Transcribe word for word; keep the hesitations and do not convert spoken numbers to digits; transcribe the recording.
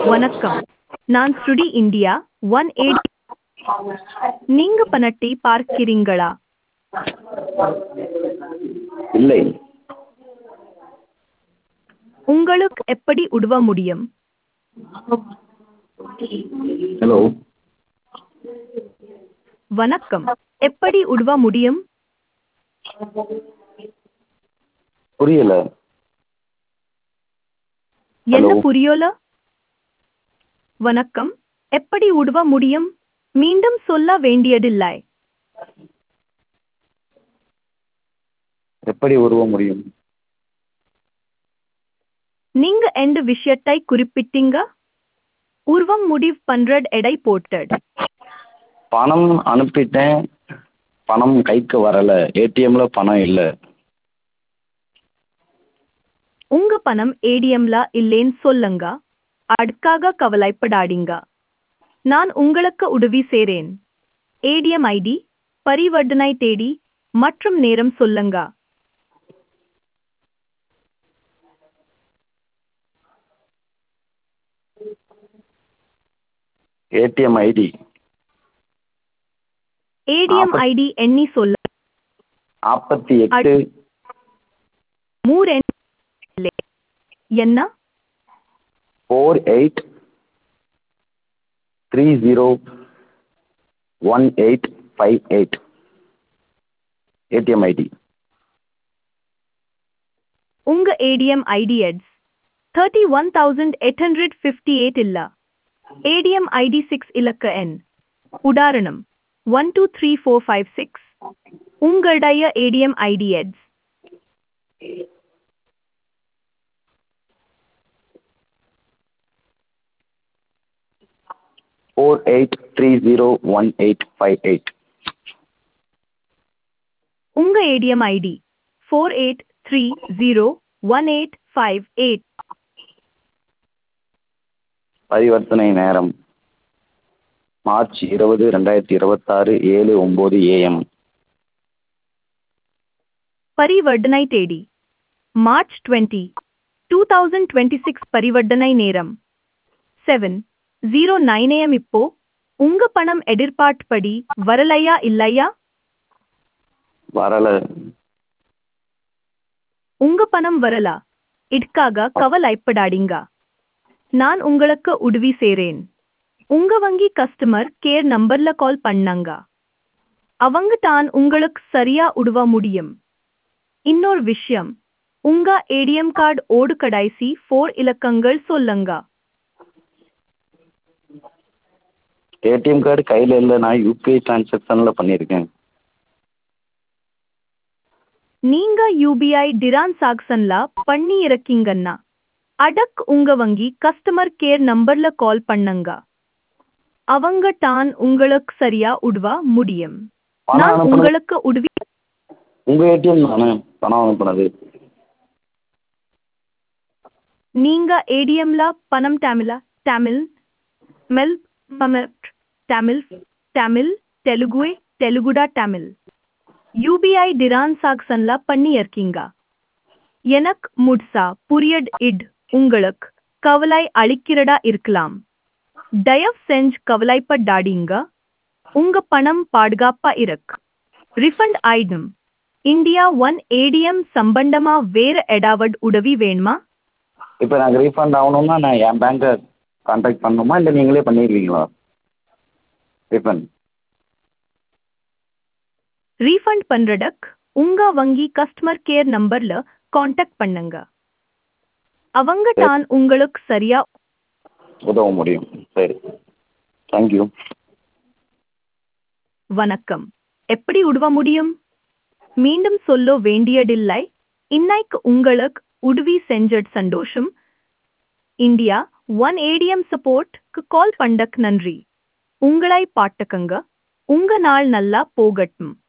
வணக்கம். நான் ஸ்ருடி India one eight. நீங்க பணத்தை பார்க்கிறீங்களா? இல்லை. உங்களுக்கு எப்படி உதவ முடியும்? ஹலோ. வணக்கம். எப்படி உதவ முடியும்? புரியல. என்ன ஹலோ. புரியல? வணக்கம். எப்படி உதவ முடியும்? மீண்டும் சொல்ல வேண்டியதில்லை. எப்படி உருவ முடியும்? நீங்க எந்த விஷயத்தை குறிப்பிட்டீங்க? உருவம் முடிவு பண்றது எடை போட்டது. பணம் அனுப்பிட்டேன், பணம் கைக்கு வரல. ஏடிஎம்ல பணம் இல்லை. உங்க பணம் ஏடிஎம்ல இல்லேன்னு சொல்லுங்க. அதுக்காக கவலைப்படாதீங்க. நான் உங்களுக்கு உதவி செய்றேன். ஏடிஎம் ஐடி, பரிவர்த்தனை தேதி மற்றும் நேரம் சொல்லுங்க. ஏடிஎம் ஐடி ஏடிஎம் ஐடி எண்ணி சொல்ல. நாற்பத்தி எட்டு மூர் என்ன? Four eight three zero one eight five eight. ATM ID. உங்க ATM ID it's thirty one thousand eight hundred fifty eight இல்ல. ஏடிஎம் ஐடி சிக்ஸ் இலக்க எண். உதாரணம் one two three four five six. உங்களுடைய ATM ID it's four eight three zero one eight five eight. உங்க ATM ID four eight three zero one eight five eight. பரிவர்த்தனை நேரம் March இருபது ரெண்டாயிரத்தி இருபத்தாறு ஏழு ஒம்பது ஏஎம். பரிவர்த்தனை தேதி March twenty two thousand twenty six. பரிவர்த்தனை நேரம் செவன் ஜீரோ நைன் ஏஎம். இப்போ உங்க பணம் எதிர்பார்த்தபடி வரலையா இல்லையா? வரல. உங்க பணம் வரலா? இதுக்காக கவலைப்படாதீங்க. நான் உங்களுக்கு உதவி செய்றேன். உங்க வங்கி கஸ்டமர் கேர் நம்பர்ல கால் பண்ணாங்க. அவங்க தான் உங்களுக்கு சரியா உதவ முடியும். இன்னொரு விஷயம், உங்க ஏடிஎம் கார்டு ஓடு கடைசி ஃபோர் இலக்கங்கள் சொல்லுங்க. ஏடிஎம் கார்டு கையில் இல்லை. நான் யூபிஐ டிரான்சாக்ஷனில் பண்ணியிருக்கேன். நீங்க யூபிஐ டிரான்சாக்ஷன்ல பண்ணி இருக்கீங்கன்னா அடக் உங்க வங்கி கஸ்டமர் கேர் நம்பர்ல கால் பண்ணுங்க. அவங்க தான் உங்களுக்கு சரியா உதவ முடியும். பணம் நான் அனுப்புனது உங்களுக்கு உதவி. உங்கள் ஏடிஎம் தானே பணம் அனுப்புனது? நீங்க ஏடிஎம்ல பணம் தமிழா தமிழ் மெல் பமட் தமிழ் தமிழ் தெலுங்கு தெலுங்குடா தமிழ் யூபிஐ டிரான்சாக்ஷன்ல பண்ணி இருக்கீங்க. எனக்கு முட்சா புரியட் இட் உங்களுக்கு கவலை அளிக்கிறதா இருக்கலாம். தயவு செஞ்சு கவலைப்படாதீங்க. உங்க பணம் பாதுகாப்பா இருக்கு. ரிஃபண்ட் ஆயிடும். இந்தியா ஒன் ஏடிஎம் சம்பந்தமா வேற ஏதாவது உதவி வேணுமா? இப்போ எனக்கு ரீஃபண்ட் ஆகணும்னா நான் என் பேங்க்கை கான்டாக்ட் பண்ணணுமா, இல்லை நீங்களே பண்ணிடுவீங்களா ரீஃபண்ட்? ரீஃபண்ட் பண்றதுக்கு உங்க வங்கி கஸ்டமர் கேர் நம்பர்ல காண்டாக்ட் பண்ணுங்க. அவங்க தான் உங்களுக்கு சரியா உதவ முடியும். சரி, தேங்க்யூ. வணக்கம். எப்படி உதவ முடியும்? மீண்டும் சொல்ல வேண்டியதில்லை. இன்னைக்கு உங்களுக்கு உதவி செஞ்சது சந்தோஷம். இந்தியா ஒன் ஏடிஎம் சப்போர்ட்க்கு கால் பண்ணக்கு நன்றி. உங்களை பாட்டுக்கங்க. உங்க நாள் நல்லா போகட்டும்.